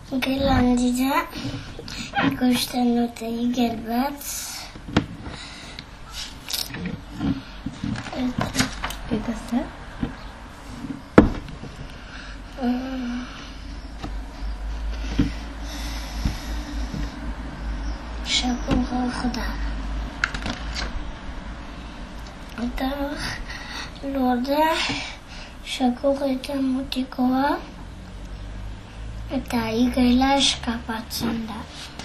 Igel handira ikusten dute igel bat. Eta zer? Sakurra hor da. Eta lorde sakurra eta mutikoa. Eta igela eskapatzen da.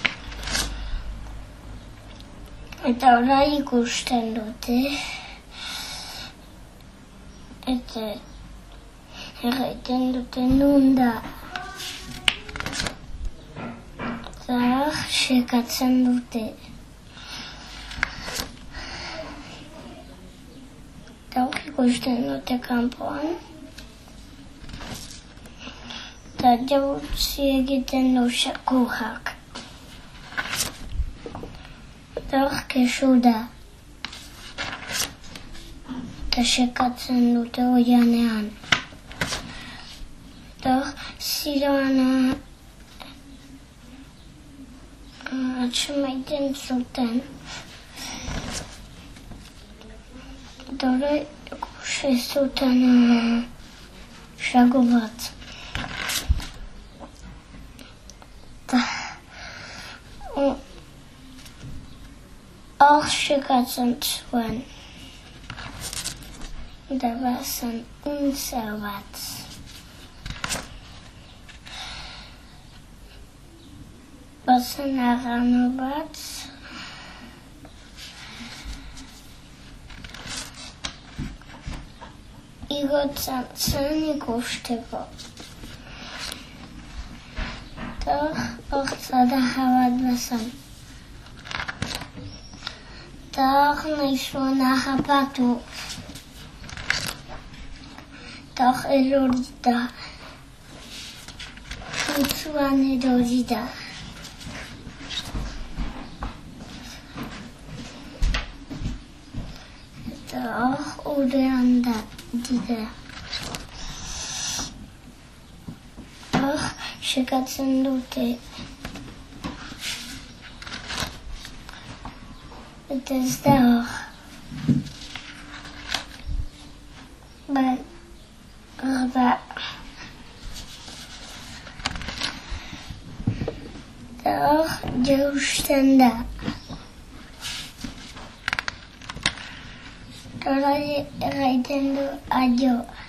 Eta orai ikusten dute. Eta erraiten dute nun da. Eta sekatzen dute. Eta hor ikusten dute kanpoan. Eta jautzi egiten du sakurrak. Eta hor kesu da. Eta sekatzen dute oianean. Eta hor ziroan atxemaiten zuten. Eta hori ikusi zuten sago bat. Hor sekatzen zuen. Eta bazen untzer bat. Bazen arrano bat. Igotzen zen ikusteko. Eta hor zadarra bat bazen. Eta hor nahi zuen harrapatu. Eta hor erori da. Putzuan erori da. Eta hor urean da dira. Hor sekatzen dute. Eta ez da hor. Bai, hor da. Eta hor jausten da. Eta hori erraiten du adio.